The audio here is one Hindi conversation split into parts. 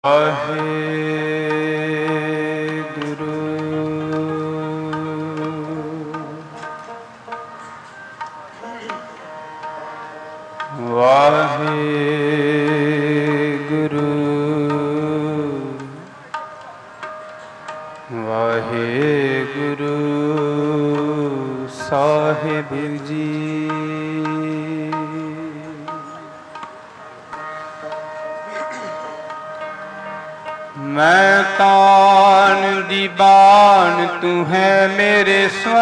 ਵਾਹਿਗੁਰੂ ਵਾਹਿਗੁਰੂ ਵਾਹਿਗੁਰੂ ਸਾਹਿਬ ਜੀ। मैं तान दी बान तू है मेरे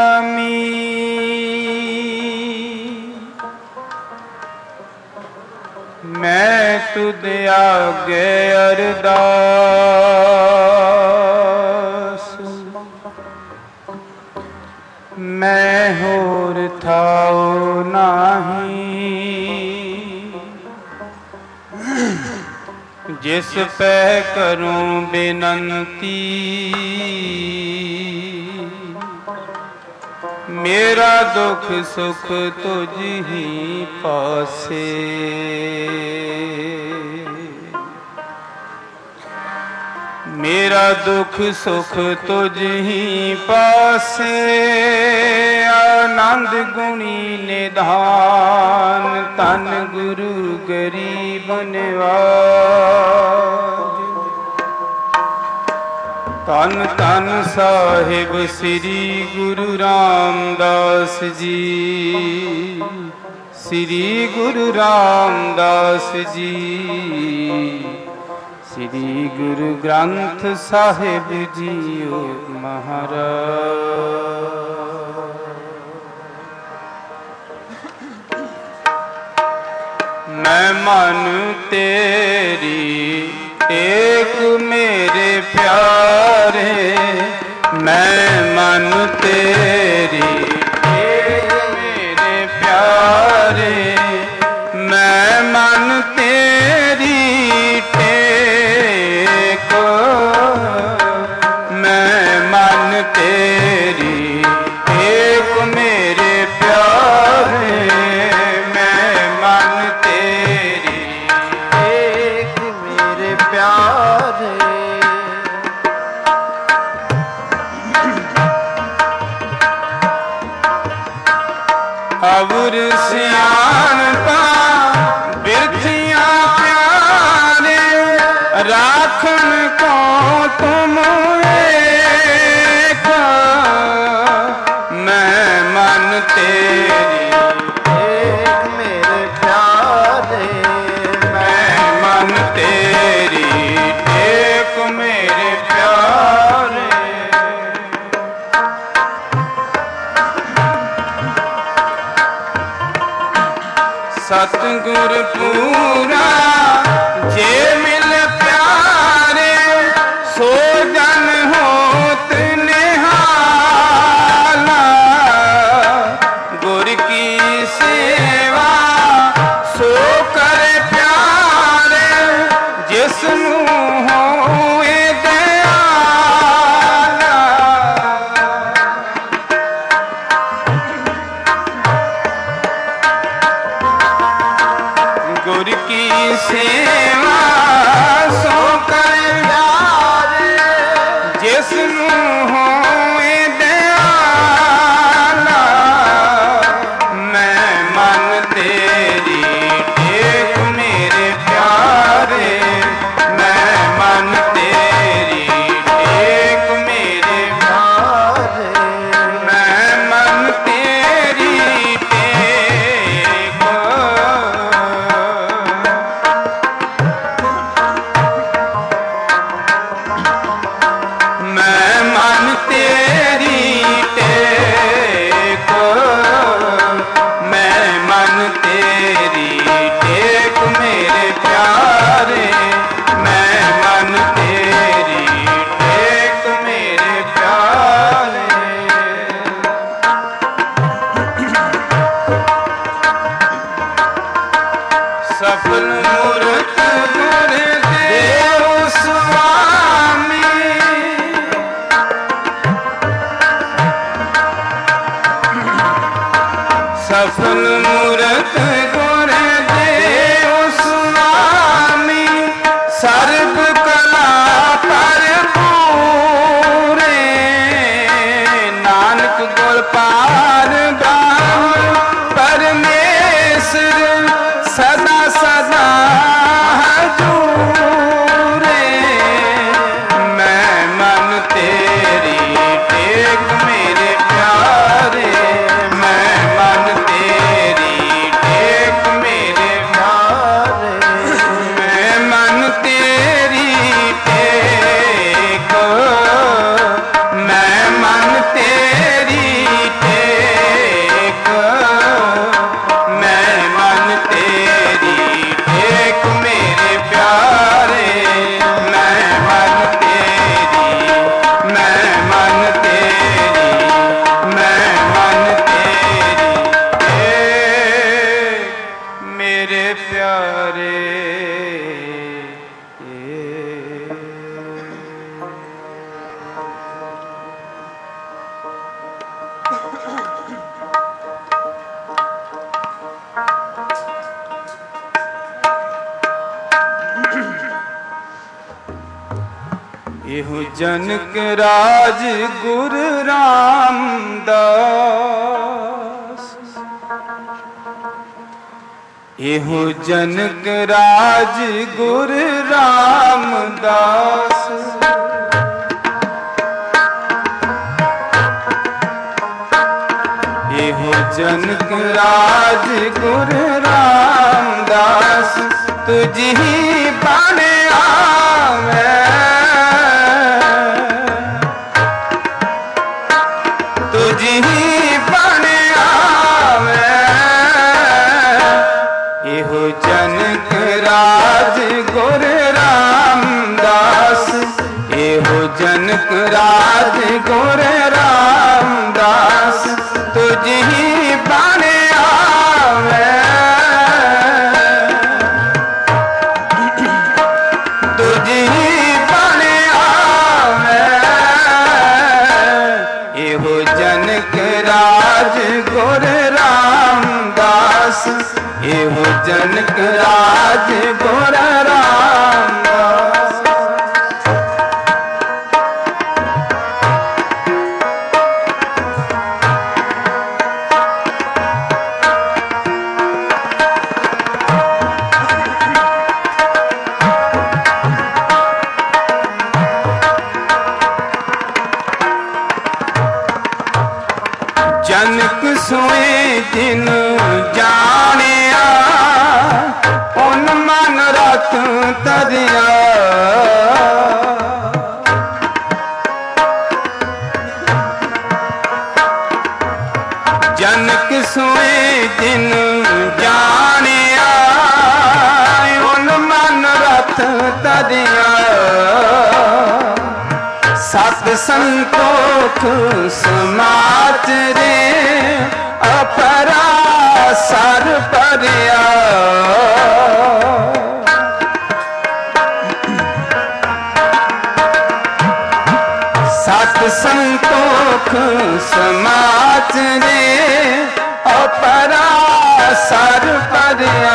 स्वामी, मैं तुद आगे अरदास, मैं होर थाओ नाही जिस पे करूं बेनंती। मेरा दुख सुख तुझ ही पासे, मेरा दुख सुख तुझ ही पासे। आनंद गुणी निधान तन गुरु गरीब निवाज। तन तन साहिब श्री गुरु रामदास जी, श्री गुरु रामदास जी, श्री गुरु ग्रंथ साहिब जीओ महाराज। मैं मन तेरी एक मेरे प्यारे, मैं मन तेरी एक मेरे प्यारे, मैं मन तेरी टेक, मैं मन तेरी एक मेरे प्यारे, मैं मन तेरी एक मेरे प्यारे। अवर सियाणता बिरथियां प्यारे, राखन को तुम एक, मैं मन तेरी एक मेरे प्यारे, मैं मन तेरी एक मेरे प्यारे। सतगुर पूरा जे मिल प्यारे, सो जन होत निहाला। गुर की सेवा सो करे प्यारे, जिसनू होए दयाला। गुर की सेवा सो करे प्यारे, जिसनू होए दयाला। मैं मन तेरी टेक मेरे प्यारे, मैं मन तेरी एहो जनक राज गुरु रामदास, एहो जनक राज गुरु रामदास। एहो जनक राज गुरु रामदास, तुझी बाणे आवे, तुझी बाणे आवे। एहो जनक राज गुरु रामदास, एहो जनक राज गुरु रामदास, तुझी बाणे आवे, तुझी बाणे आवे। एहो जनक राज गुरु रामदास, एहो जनक राज गुरु रामदास। जनक सोए जिन जानिया, उन मन रख तरिया। जनक सोए जिन जानिया, उन मन रख तरिया। सत संतोख समाज रे, अपरा सर परिया। सत संतोख समाज रे, अपरा सर परिया।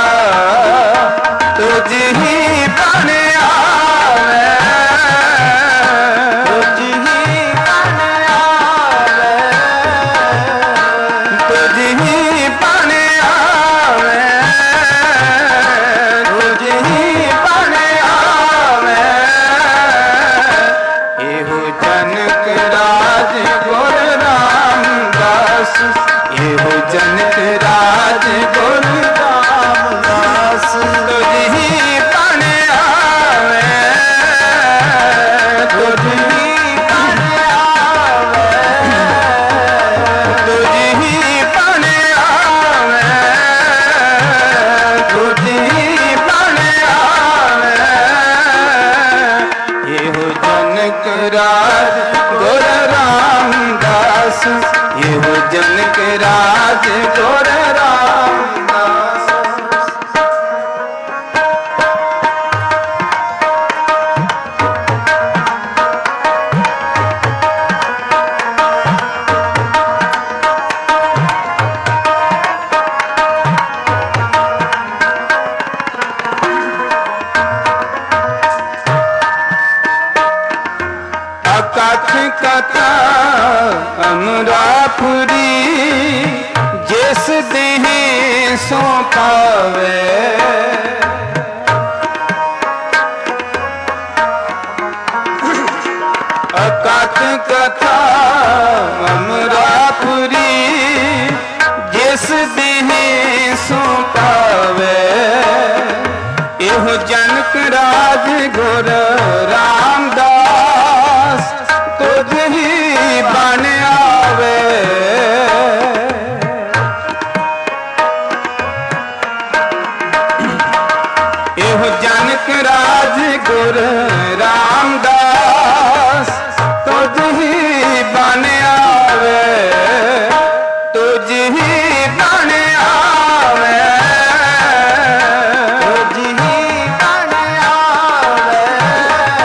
तुझी बाणे आवे, एहो जनक राज गुरु रामदास, तुझी बाणे आवे, तुझी बाणे आवे, तुझी बाणे आवे, तुझी बाणे आवे। एहो जनक राज गुरु रामदास, एहो जनक राज गुरु रामदास। अकथ कथा अमरापुरी, जिस देह सो पावे। अकथ कथा अमरापुरी, जिस देह सो पावे। एहो जनक राज गुरु रामदास, तुझी बाणे आवे। एहो जनक राज गुरु रामदास, तुझी बाणे आवे, तुझी बाणे आवे, तुझी बाणे आवे,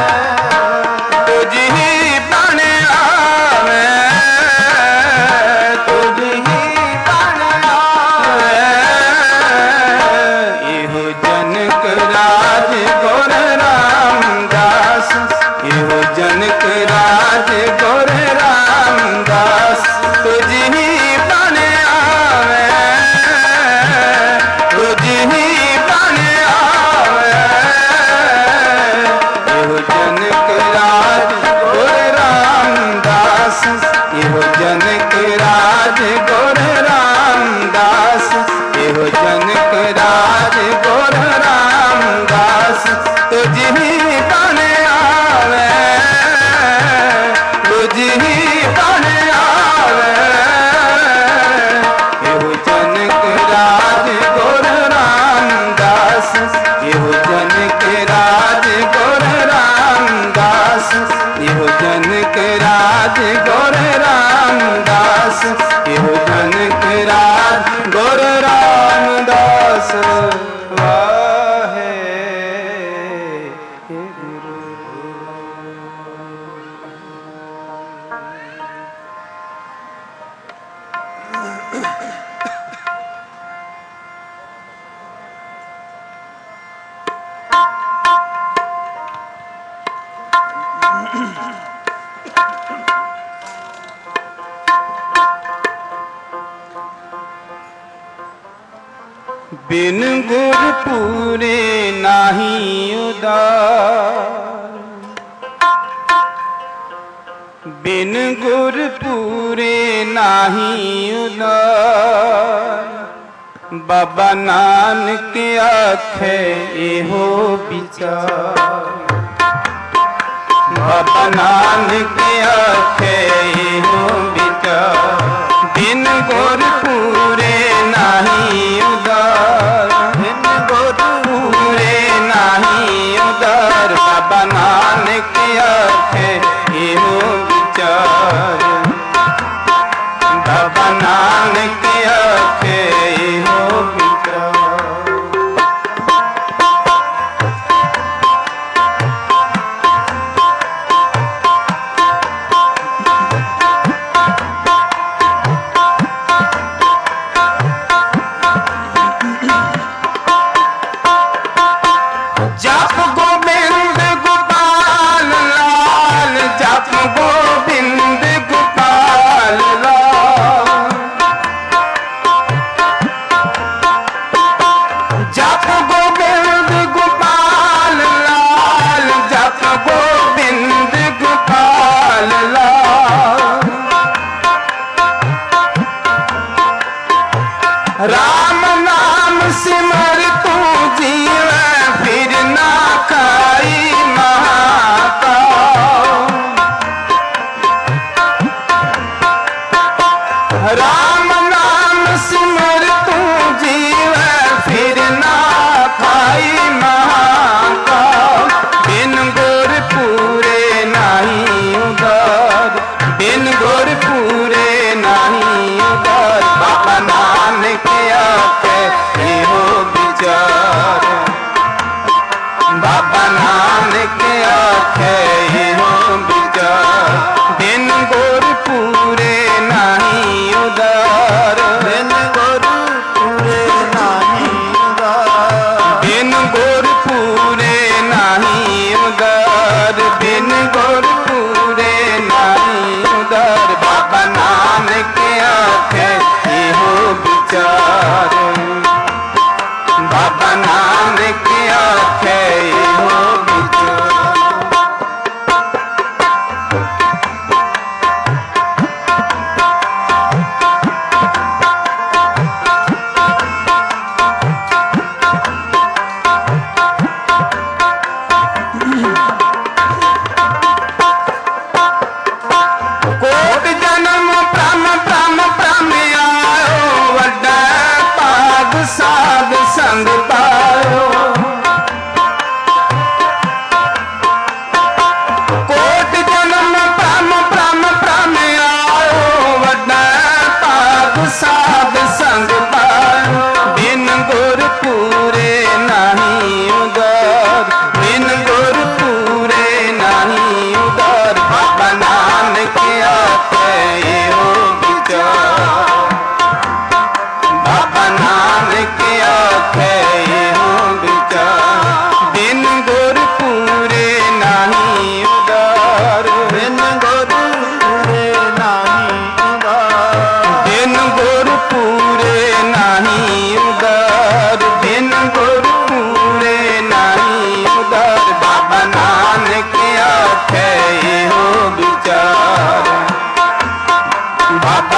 जनक राज गुर रामदास, एहो जनक राज गुर रामदास, एहो जनक राज गुर रामदास। तुझ ही बन आवे, तुझ ही बन आवे, एहो जनक राज गुर रामदास, एहो जनक राज गुर रामदास, एहो जनक राज गुर रामदास, एहो जनक राज गुर रामदास। वाहे गुरु। बिन गुर पूरे नाही उदार, बिन गुर पूरे नाही उदार। बाबा नानक आखे एहो विचार, बाबा नानक आखे एहो विचार। बिन गुर पूरे नाही उदार, बिन गुर पूरे नाही उदार। बाबा नानक आखे एहो विचार, बाबा नानक आखे एहो विचार।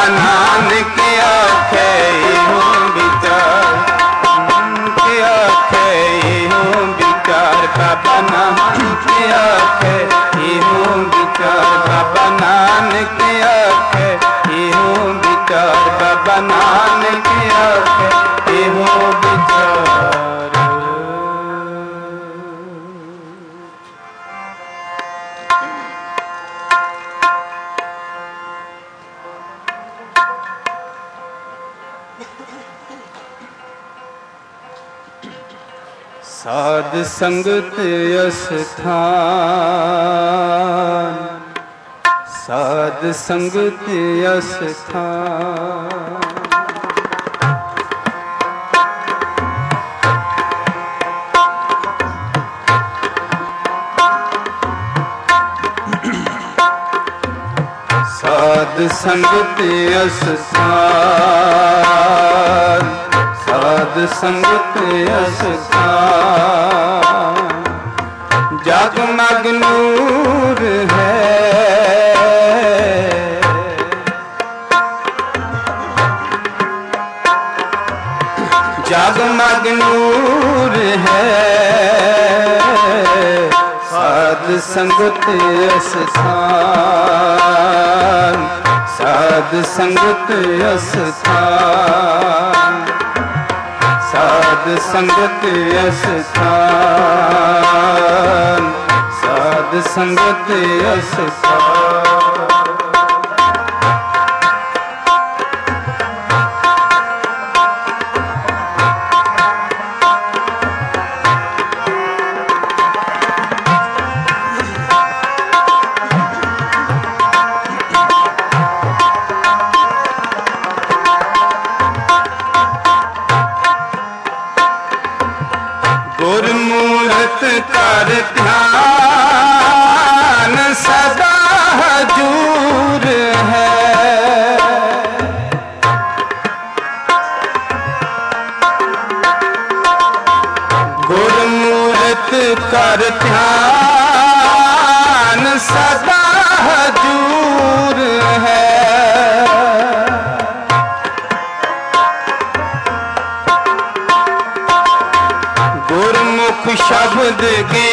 बाबा नानक आखे हो विचार के आखे हो विचार बाबा नानक आखे हो विचार बाबा नानक आखे हो विचार बाबा नानक आखे हो विचार। साध संगत अस्थान साध संगत अस्थान साध संगत अस्थान साध संगत अस्थान जगमग नूर है जगमग नूर है साध संगत अस्थान साध संगत अस्थान साध संगत अस्थान साध संगत अस्थान। गुरमूरत कर ध्यान सदा हजूर है गुरमूरत कर ध्यान सदा हजूर है गुरमुख शब्द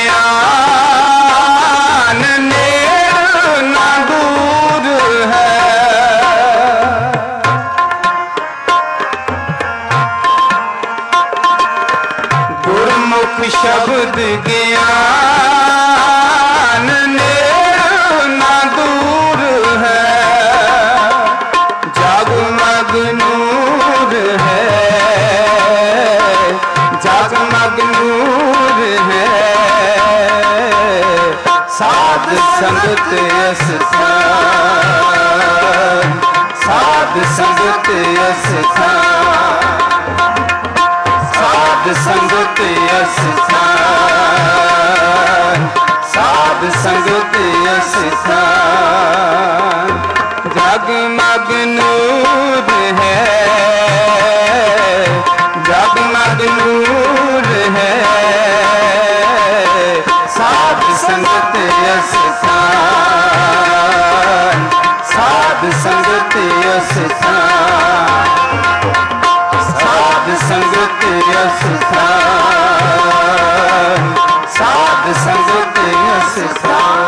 ज्ञान नेड़ न दूर है गुरमुख शब्द ज्ञान नेड़ न दूर है जगमग नूर है जगमग नूर है साध संगत अस्थान साध संगत अस्थान साध संगत अस्थान साध संगत अस्थान जगमग नूर है जगमग नूर है साध संगत अस्थान साध संगत अस्थान साध संगत अस्थान साध संगत अस्थान।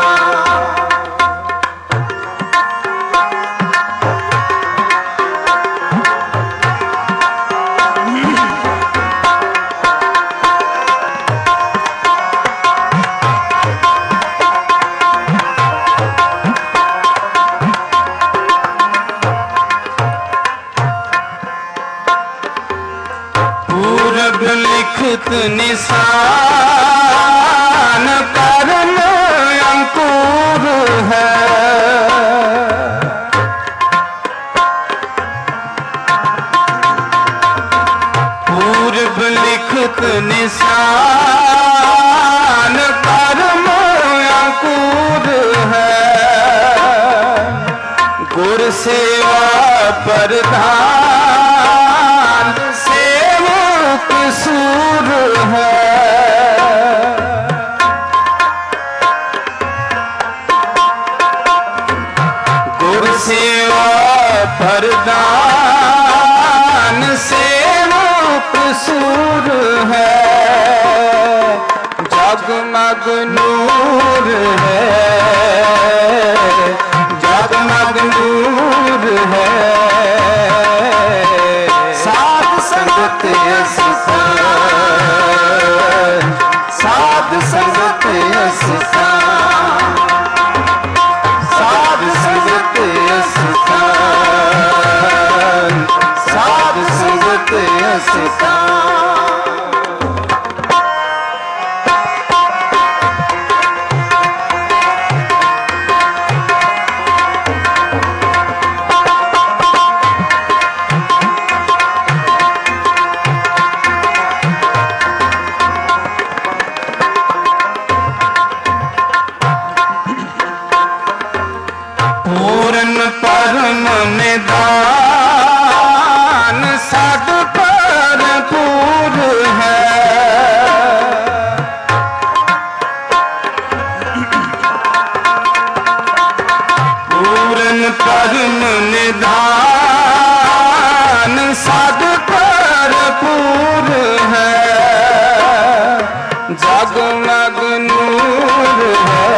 लिखित निशान कर्म अंकुर है पूर्व लिखित निशान कर्म अंकुर है गुर सेवा प्रधान सेवक सूर है गुर सेवा प्रधान जगमग नूर है, जगमग नूर है, साध संगत स्थान, साध संगत स्थान, साध संगत स्थान, साध संगत स्थान। पूर्ण परम निदान सद भरपूर है, पूर्ण परम निदान सद भरपूर है, जगमग नूर है,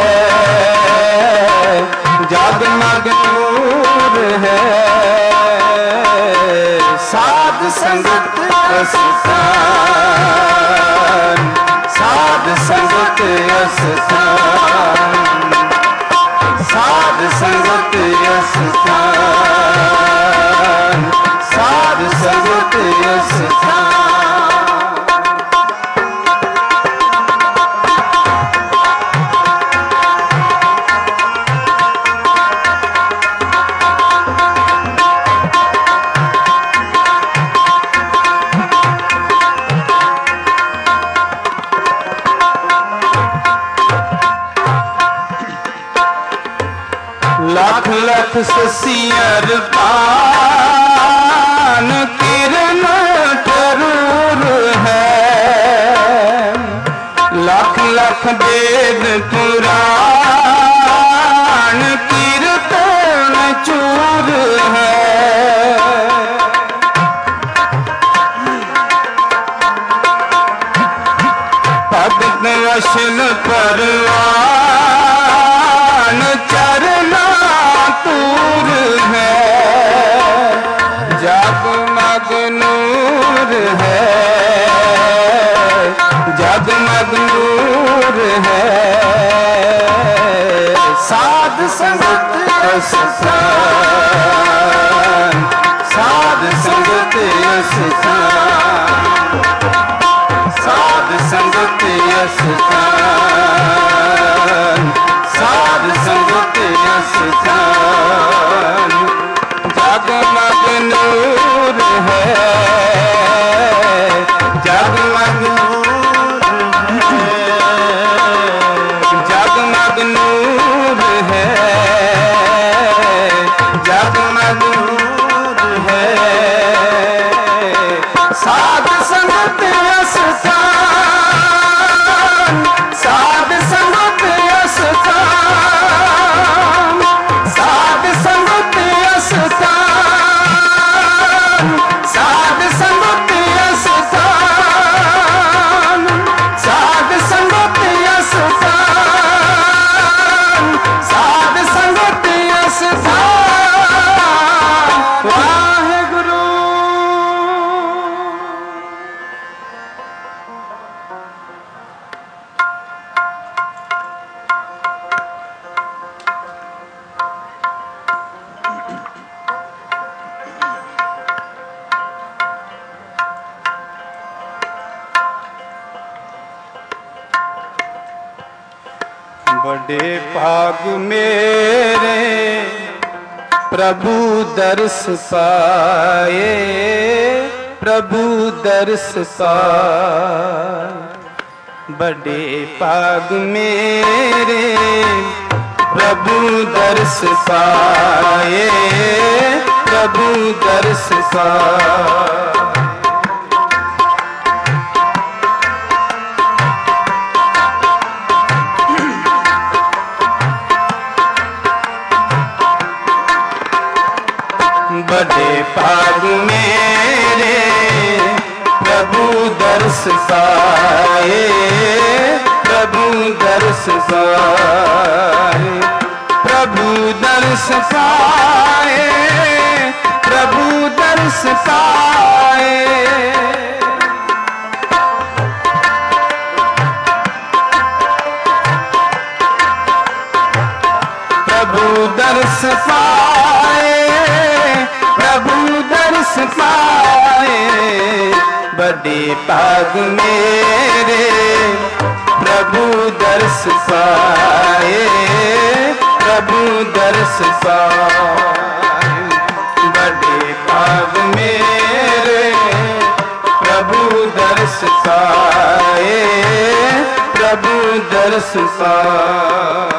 जगमग नूर है, साध संगत स्थान, साध संगत स्थान, साध संगत स्थान, साध संगत स्थान। लाख लाख ससियर पान किरण जरूर है, लाख लाख वेद पुराण कीर्तन चूर है, भगत वशन परवान चरना तूर है, जगमग नूर है, जगमग नूर है, साध संगत स्थान, साध संगत स्थान, साध संगत स्थान, साध संगत स्थान, जगमग नूर है, जगमग नूर है, जगमग नूर है, जगमग नूर है, साध संगत स्थान, साध संगत स्थान, साध संगत स्थान, साध संगत स्थान, साध संगत स्थान, साध संगत स्थान। वाहेगुरु। बड़े भाग मेरे प्रभु दर्श पाए, प्रभु दर्श पाए, बड़े भाग मेरे प्रभु दर्श पाए, प्रभु दर्श पाए। बड़े भाग मेरे प्रभु दर्श पाए, प्रभु दर्श पाए, प्रभु दर्श पाए, प्रभु दर्श पाए। प्रभु दर्श पाए, प्रभु दर्श पाए, बड़े भाग मेरे प्रभु दर्श पाए, प्रभु दर्श पाए, बड़े भाग मेरे प्रभु दर्श पाए, प्रभु दर्श पाए।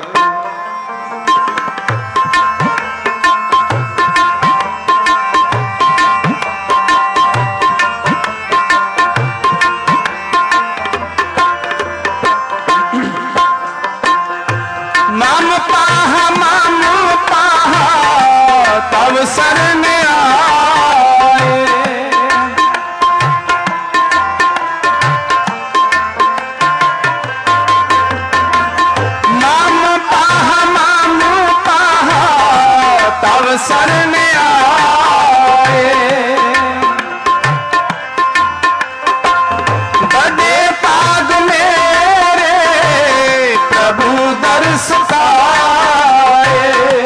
तब शरण आए, नाम पाहा तब शरण आए, बड़े पाग मेरे प्रभु दर्श पाए,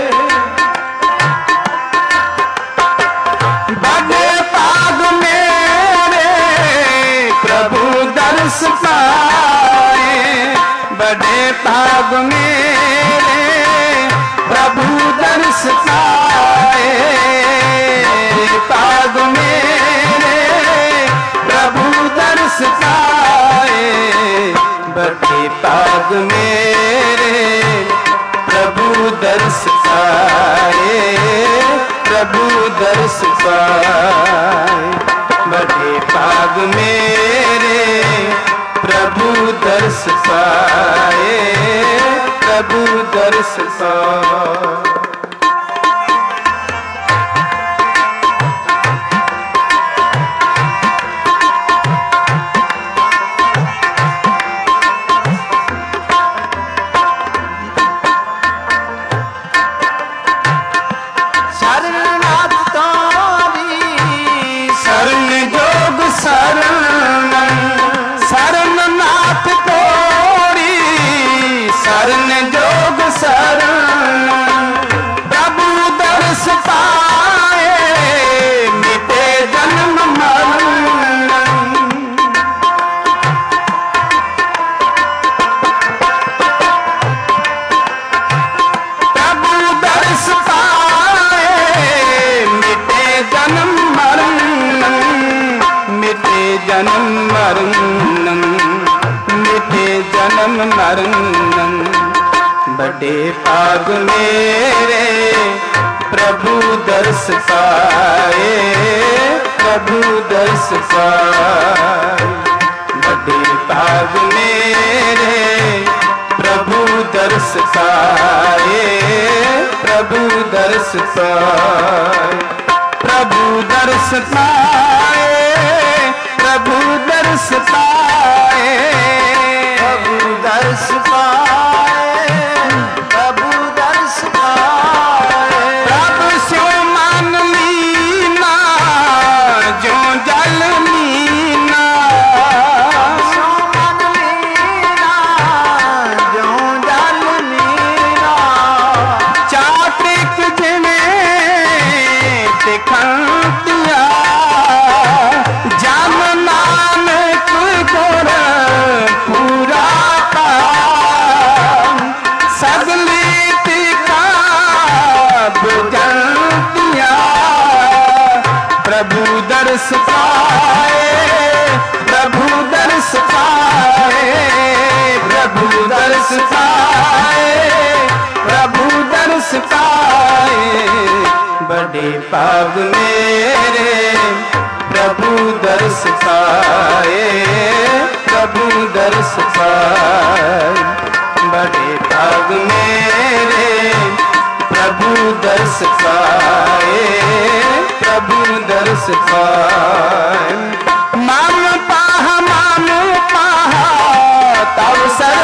बड़े पाग मेरे प्रभु दर्श पाए, बड़े पाग मेरे प्रभु दर्श पाए, पाग मेरे प्रभु दर्श पाए, बड़े पाग मेरे प्रभु दर्श पाए, प्रभु दर्श पाए, बड़े भाग मेरे प्रभु दर्श पाए, प्रभु दर्श पाए। शरण जोग शरण, प्रभु दर्श पाए, मिटे जन्म मरण। प्रभु दर्श पाए, मिटे जन्म मरण, मिटे जन्म मरण, मिटे जन्म मरण। बड़े भाग मेरे प्रभु दर्श पाए, प्रभु दर्श पाए, बड़े भाग मेरे प्रभु दर्श पाए, प्रभु दर्श पाए, प्रभु दर्श पाए, प्रभु दर्श पाए, प्रभु दर्श पाए, प्रभु दर्श पाए। प्रभु स्यो मान लीना जो जल मीना, स्यो मान लीना जो जल मीना, चाटिक जिमें दिखंतिया, जन नानक गुर पूरा सगली टिका बुझंतिया, प्रभु दर्श पाए, प्रभु दर्श पाए, प्रभु दर्श पाए, प्रभु दर्श पाए, बड़े भाग मेरे प्रभु दर्श पाए, प्रभु दर्श पाए, बड़े भाग मेरे प्रभु दर्श पाए, प्रभु दर्श पाए। माम पाहा तब सर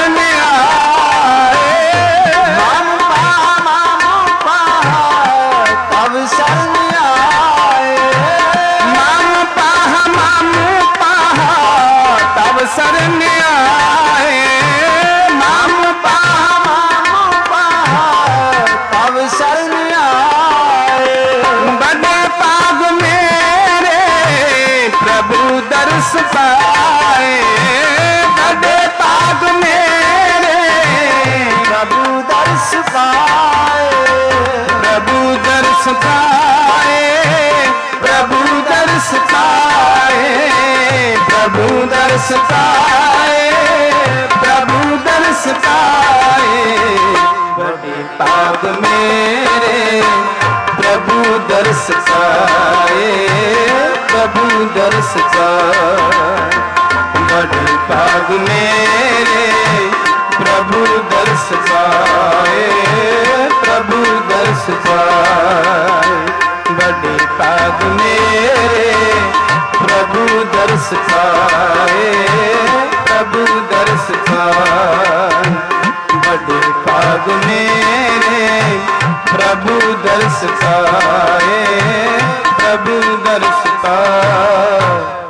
पाए, बड़े भाग मेरे प्रभु दर्श पाए, प्रभु दर्श पाए, प्रभु दर्श पाए, प्रभु दर्श पाए, प्रभु दर्श पाए, बड़े भाग मेरे प्रभु दर्श पाए, प्रभु दर्श पाए, बड़े भाग मेरे प्रभु दर्श पाए, प्रभु दर्श पाए, बड़े भाग मेरे प्रभु दर्श पाए, प्रभु दर्श पाए, बड़े भाग मेरे प्रभु दर्श पाए, प्रभु दर्श पाए।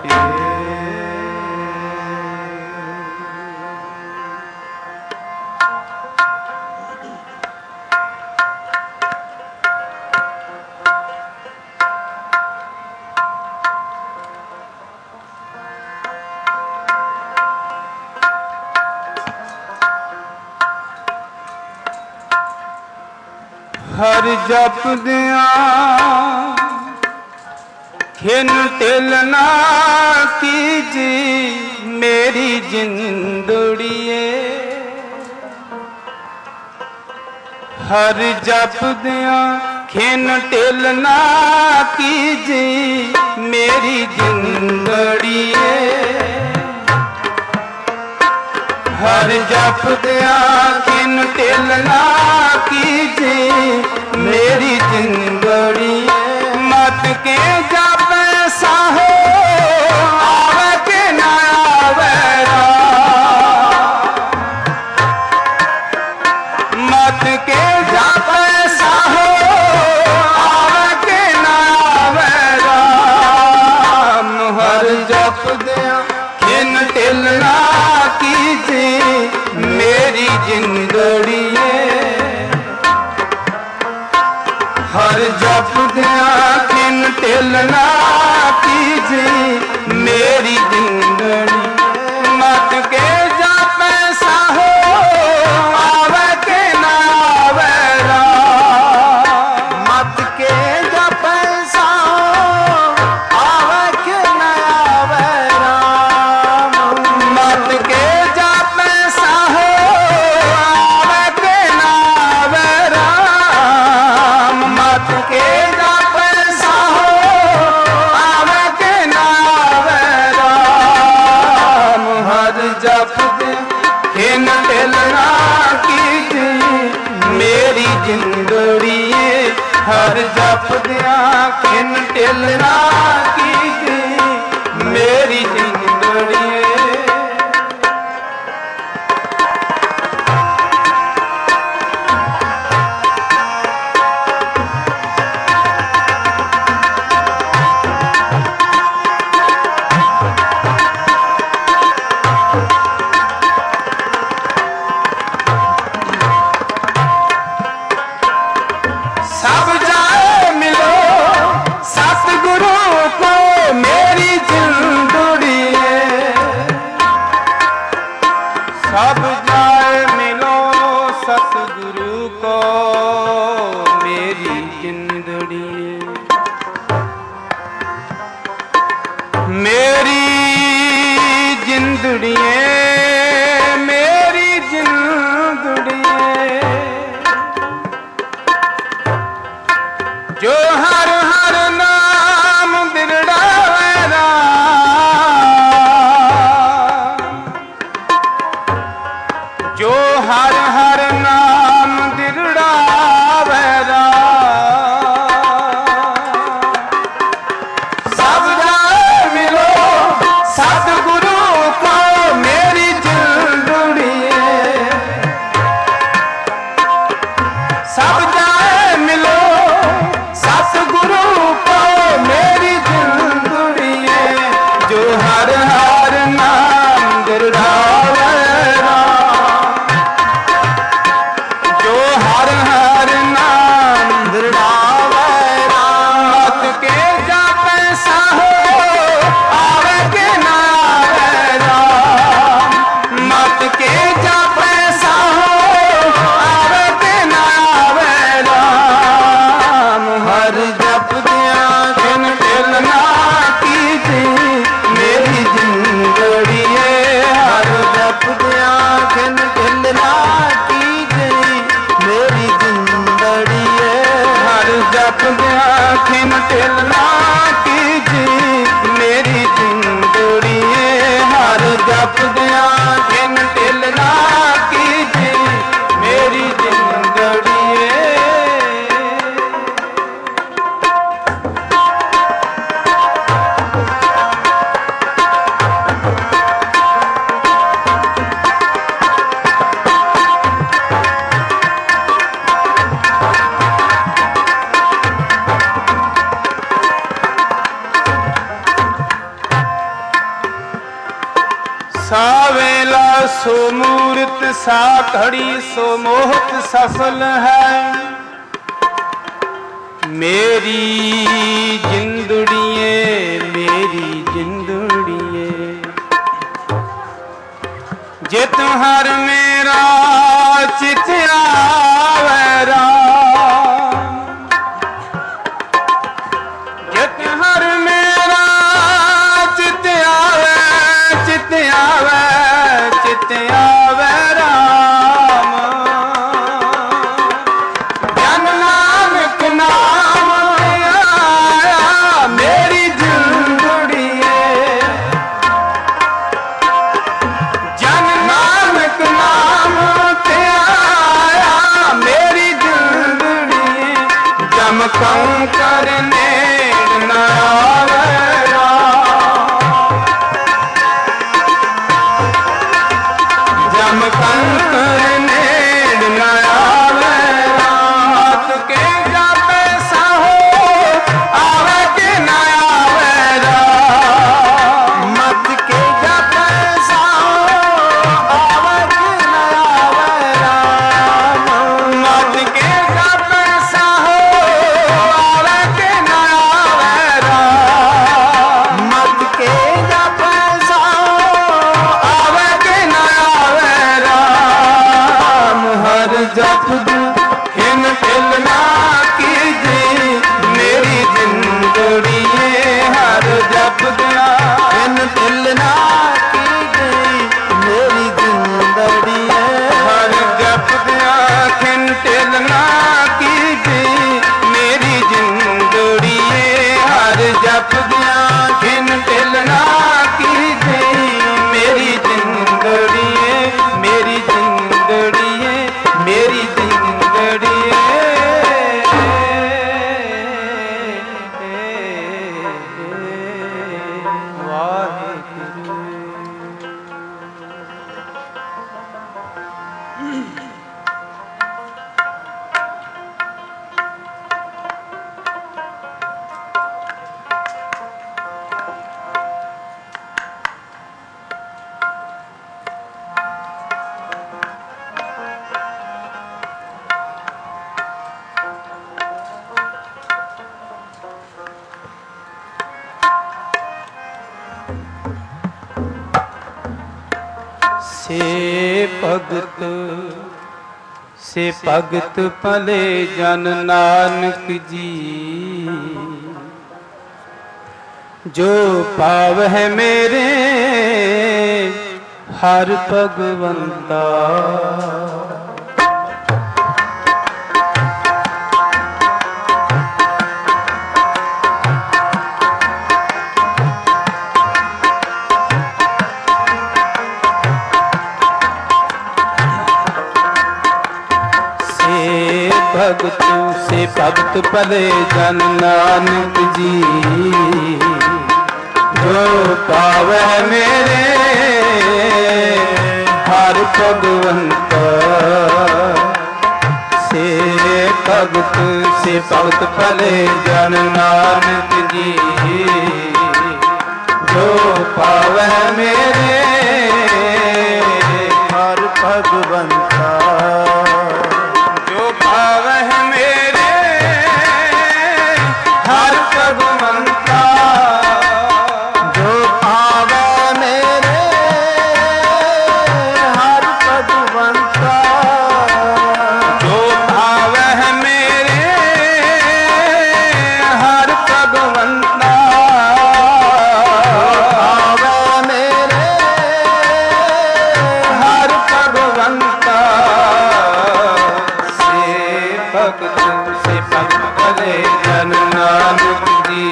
हर जप दिया खिन तिल ना कीजी मेरी जिंदड़िए, हर जप दिया खिन तिल ना कीजी मेरी जिंदड़िए, हर जप दिया खिन तिल ना कीजे मेरी जिंदड़ी, मत के जप साहो आवे के ना आवे, मत के जप साहो आवे के ना आवे, हर जप दिया खिन तिल ना कीजे मेरी जिंदड़िए, हर जप दिया खिन तिल ना कीजे मेरी जिंदड़ी, मत के जप साहो आवे के ना आवे, मत के जप साहो आवे के ना आवे, मत के जप साहो आवे के ना आवे, मत के जप साहो आवे के ना आवे, हर जप खिन तिल ना कीजे मेरी जिंदड़िए, हर जप दिया खिन तिल ना कीजे मेरी जिंदड़िए। सब जाए मिलो सतगुरु को मेरी जिंदड़िए, सब जाए मिलो सतगुरु को मेरी जिंदड़िए, मेरी जिंदड़िए, मेरी जिंदड़िए, जो हर हर नाम बिरड़ावे राम, जो हर हर नाम बिरड़ावे राम, सब जाए मिलो सतगुरु को मेरी जिंदड़िए, सब जाए मिलो सतगुरु को मेरी जिंदड़िए, जो हर हर नाम बिरड़ावे राम, जो हर हर नाम बिरड़ावे राम, मत के जप साहो आवे के ना ਜਪਦਿਆਂ ਖਿਨ ਢਿਲ ਨਾ ਕੀਜੀ ਮੇਰੀ ਜਿੰਦੜੀਏ ਹਰ ਜਪਦਿਆਂ ਖਿਨ ਢਿਲ ਨਾ ਕੀਜੀ ਮੇਰੀ ਜਿੰਦੜੀਏ। सा वेला सो मूर्त सा घड़ी सो मोहत सफल है मेरी जिंदड़िए मेरी जिंदड़िए। जे तुम्हार मेरा चित आवे राम जे तुम्हार मेरा चित आवे चित आवे चित आवे राम जन नानक नाम आया मेरी जिंदड़िए। जन नानक नाम ते आया मेरी जिंदड़िए। जम कऊं करने न आवे राम जम कंकर नेड़ न आवे राम। मत के जापे साहो आवे के न आवे राम मत के जापे साहो आवे के न आवे राम मत के जापे साहो आवे के न आवे राम मत के जापे साहो आवे के न आवे राम। हर जप खिन ढिल ना कीजी मेरी जिंदड़िए हर जप खिन ढिल ना कीजी मेरी जिंदड़िए। हर जप खिन ढिल ना कीजी मेरी जिंदड़िए हर जप खिन ढिल ना कीजी मेरी जिंदड़िए मेरी जिंदड़िए मेरी जिंदड़िए। वाहिगुरू से भगत भले जन नानक जी जो पाव है मेरे हर भगवंता। भगत से भगत भले जन नानक जी जो पावे मेरे हर भगवंत। से भगत भले जन नानक जी जो पावे मेरे हर भगवंता। भगत से भगत भले जन नानक जी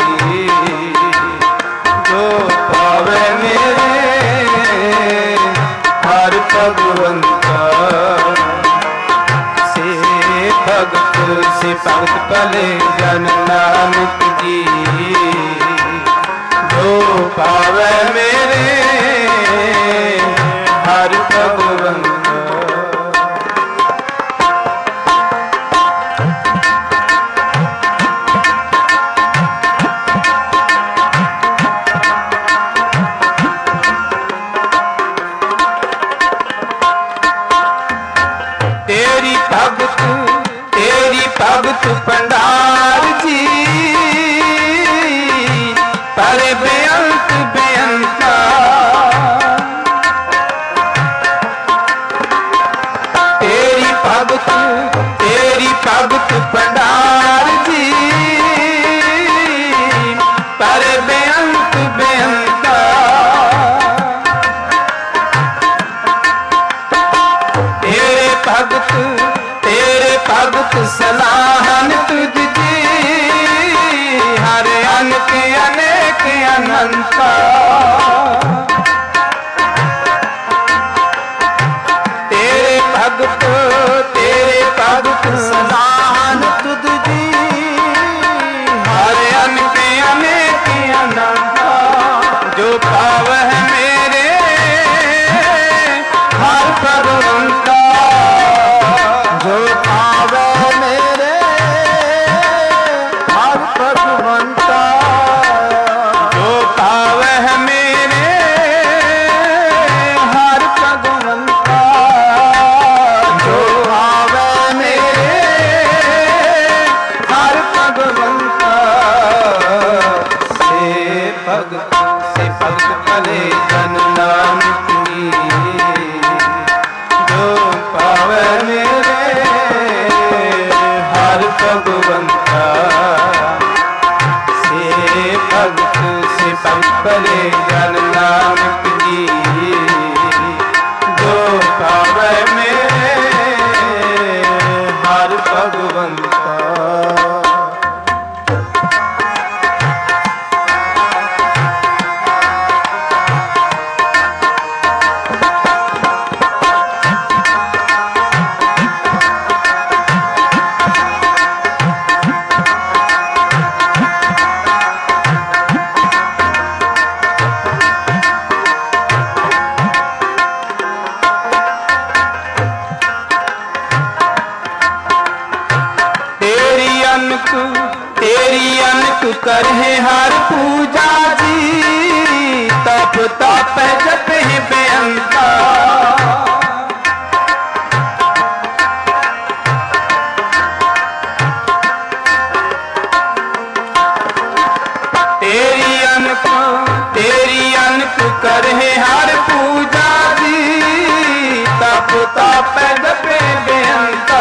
जो पावे मेरे हर भगवंता से भगत भले जन नानक जी जो पावे मेरे हर भगवंता। भगत भंडार जी पर बेअंत बेअंता तेरी भगत भंडार जी पर बेअंत बेअंता तेरे भगत सलाहन तुझ जी हर अन के अनेक अनंता तेरे भगत सलाहन तुझ जी हर अन के अनेक अनंता जो पावह मेरे हर भगवंता जो पावे मेरे हर भगवंता जो पावे मेरे हर भगवंता जो पावे मेरे हर भगवंता से भगत भले जन नानक जी जो पावे मेरे हर भगवंता से भगत भले जन नानक जी जो पावे मेरे हर भगवंता। तेरी अनक करहे हर पूजा जी तप तप जपे बेअंता तेरी अनक करहे हर पूजा जी तप तप जपे बेअंता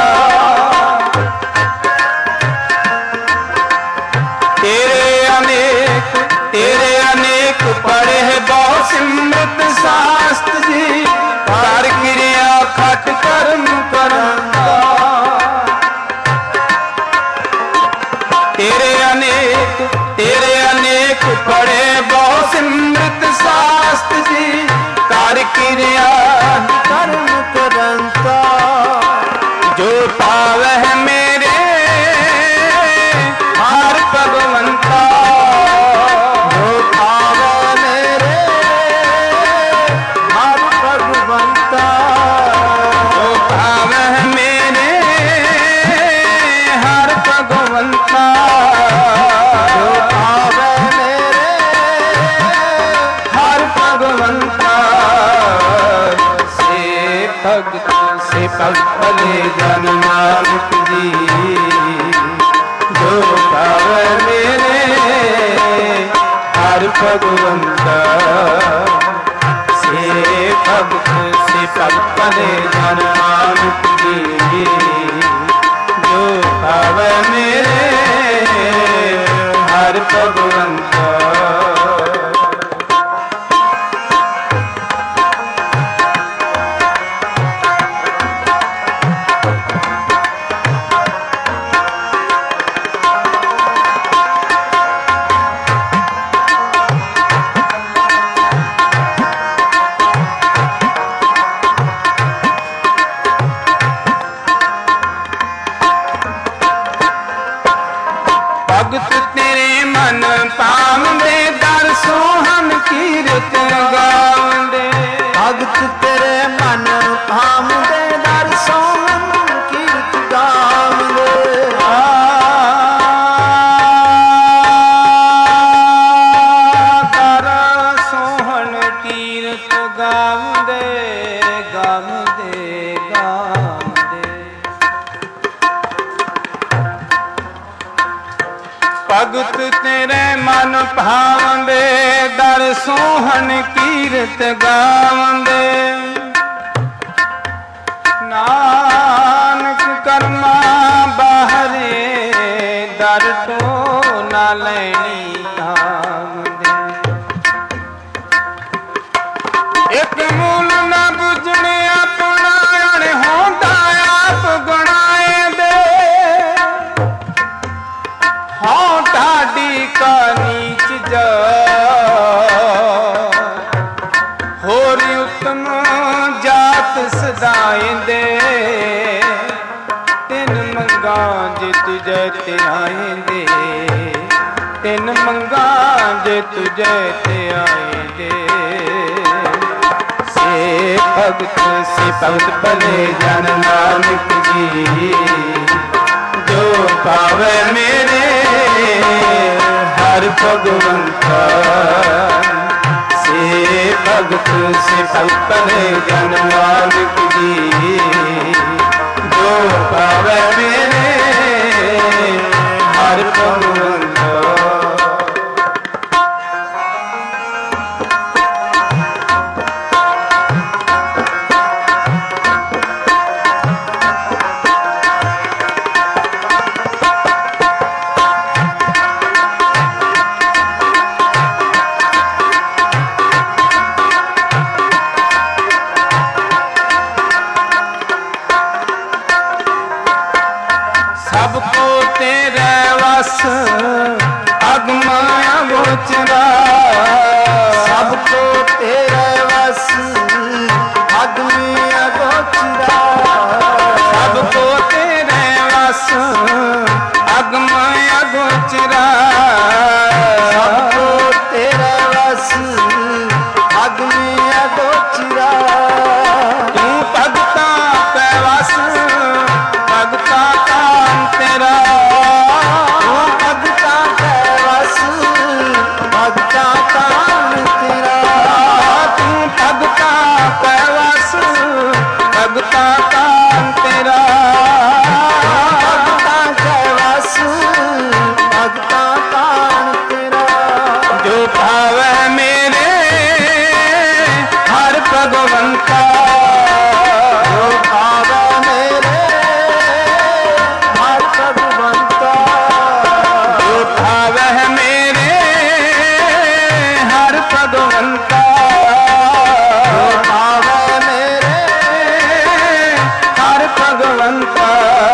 तेरे अनेक पढ़े बहु सिमृत शास्त्र जी कर क्रिया खट कर्म करंता तेरे अनेक पढ़े बहु सिमृत शास्त्र जी कर क्रिया कर्म करंता जो पावह मेरे हर भगवंता भगत भले जन नानक जी जो पावे मेरे हर भगवंता से भगत भले जन नानक जी जो पावे मेरे हर भगवंता। ਭਗਤ ਤੇਰੇ ਮਨ ਭਾਵੰਦੇ, ਦਰ ਸੋਹਣ ਕੀਰਤ ਗਾਵੰਦੇ। ਨਾਨਕ ਕਰਮਾ ਬਾਹਰੇ, ਦਰ ਤੋਂ ਨਾ ਲੈਣੀ ਕਾਮਦੇ। ਇੱਕ ਮੂਲ ਨਾ ਬੁਝਣੇ ਆਪਣਾ, ਅਣ ਹੋਂਦਾ ਆਪ ਗੁਣਾਏ ਦੇ। ਹਾਂ ਢਾਡੀ ਕਾ ਨੀਚ ਜਾ, ਹੋਰ ਉਤਮ ਜਾਤ ਸਦਾਇਂਦੇ। ਤਿੰਨ ਮੰਗਾਂ ਜੇ ਤੁਝੇ ਤੇ ਆਏਂਦੇ, ਤਿੰਨ ਮੰਗਾਂ ਜੇ ਤੁਝੇ ਤੇ ਆਏਂਦੇ। ਸੇ ਭਗਤ ਸੇ ਭਗਤ ਭਲੇ ਜਨ ਨਾਨਕ ਜੀ, ਜੋ ਪਾਵੇ ਮੇਰੇ ਹਰ ਭਗਵੰਤਾ। ਸੇ ਭਗਤ ਸੇ ਭਗਤ ਭਲੇ ਜਨ ਨਾਨਕ ਜੀ, ਜੋ ਪਾਵੇ ਮੇਰੇ ਹਰ ਭਗਵੰਤਾ। सबको तेरे वस अगम अगोचरा। सबको तेरे वस अगम अगोचरा। सबको तेरे वस अगम अगोचरा। सबको तेरे वस अगम अगोचरा। तू भगता पे वस भगता तेरा। तू भगता के वस भगता कान तेरा। तू भगता के वस भगता कान तेरा। भगता के वस भगता कान तेरा। जो भावे मेरे हर भगवंता। जो भावे मेरे हर भगवंता। जो भावे मेरे हर भगवंता। जो भावे मेरे हर भगवंता।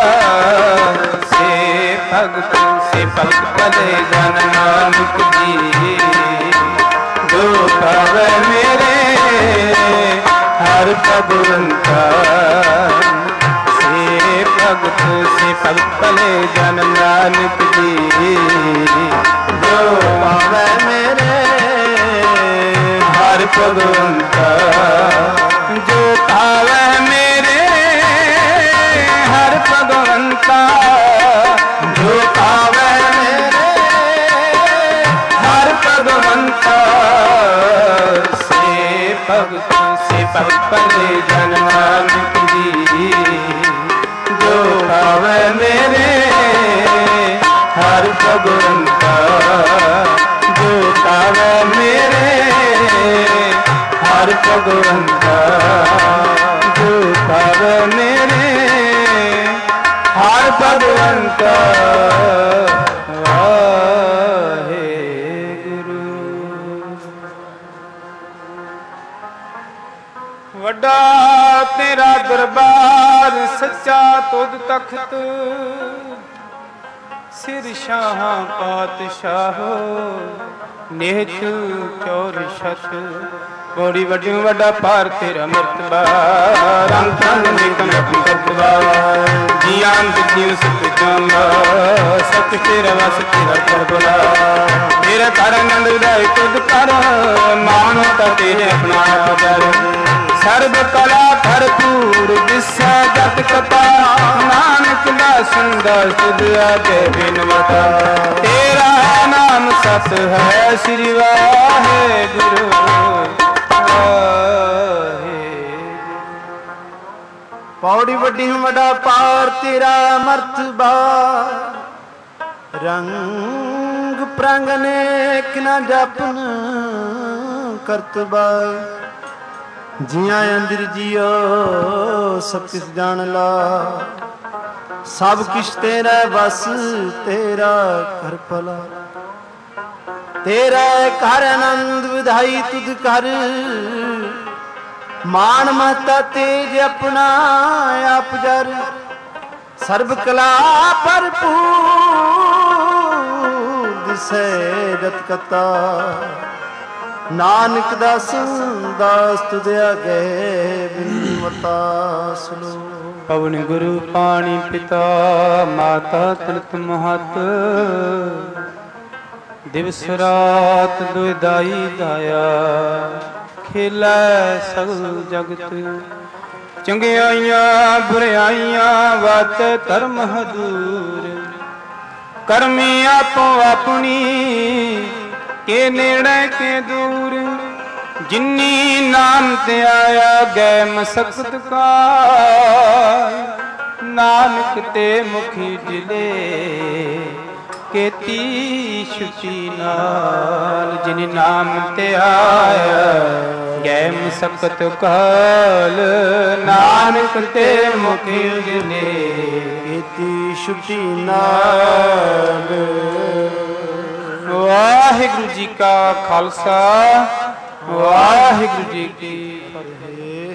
से भगत भले जन नानक जी, जो भावे मेरे हर भगवंता। से भगत भले जन नानक जी, जो भावे मेरे हर भगवंता। जो भावे मेरे हर भगवंता। जो भावे मेरे हर भगवंता। से भगत भले जन नानक जी, जो भावे मेरे हर भगवंता। जो भावे मेरे हर भगवंता। जो भावे मेरे हर भगवंता। वाहेगुरु। वड्डा तेरा दरबार सच्चा तुद तख्त। सिर शाह पातशाहो नेत चौर शत। कोड़ी वड्डी वड्डा पार तेरा मर्तबा। रंग तन निकम करतबा। जियान दिखियो सत जांगा। सत तेरा वस तेरा करबला। तेरा कर नंद उदाय तुद कर। मानो ता तेरे अपना कर। सर्ब कला भरपूर विश्व जत कथा। नानक दा सुंदर तुद आगे बिनवता। तेरा नाम सत है श्री वाहेगुरु। पौड़ी वड्डी वड्डा पार तेरा मर्तबा। रंग ਪ੍ਰੰਗ ਅਨੇਕ ਨਾ ਜਪਨ ਕਰਤਬਾ ਜੀਆਂ ਅੰਦਰ ਜੀਓ ਸਭ ਕਿਸ ਜਾਣ ਲਾ ਸਭ ਕਿਛ ਤੇਰਾ ਵਸ ਤੇਰਾ ਕਰ ਭਲਾ ਤੇਰਾ ਘਰ ਆਨੰਦ ਵਿਧਾਈ ਤੁਧ ਕਰ ਮਾਨ ਮਹਤਾ ਤੇਜ ਆਪਣਾ ਆਪ ਜਰ ਸਰਬ ਕਲਾ ਭਰਪੂਰ ਦਿਸੈ ਜਤ ਕਤਾ ਨਾਨਕ ਦਾਸ ਦਾਸ ਤੁਧ ਆਗੇ ਬਿਨਵਤਾ ਸੁਨੋ ਪਵਨ ਗੁਰੂ ਪਾਣੀ ਪਿਤਾ ਮਾਤਾ ਤਲਤ ਮਹਤ ਦਿਵਸ ਰਾਤ ਦੁਇਦਾਈ ਦਾਇਆ ਖੇਲੈ ਸਗਲ ਜਗਤ ਚੰਗਿਆਈਆਂ ਬੁਰਿਆਈਆਂ ਵਤ ਧਰਮ ਹਦੂਰ ਕਰਮੀ ਆਪੋ ਆਪਣੀ ਕੇ ਨੇੜੇ ਕੇ ਦੂਰ ਜਿਨੀ ਨਾਮ ਤੇ ਆਇਆ ਗੈ ਮਸਕਤ ਕਾ ਨਾਨਕ ਤੇ ਮੁਖੀ ਦਿਲੇ ਕੀਤੀ ਸ਼ੁਚੀ ਨਾਲ ਜਿਨੀ ਨਾਮ ਤੇ ਆਇਆ ਗੈ ਮਸਕਤ ਕਾਲ ਨਾਨਕ ਤੇ ਮੁਖੀ ਦਿਲੇ ਕੀਤੀ ਸ਼ੁਚੀ ਨਾਲ। ਵਾਹਿਗੁਰੂ ਜੀ ਕਾ ਖਾਲਸਾ ਵਾਹਿਗੁਰੂ ਜੀ ਕੀ ਫਤਿਹ।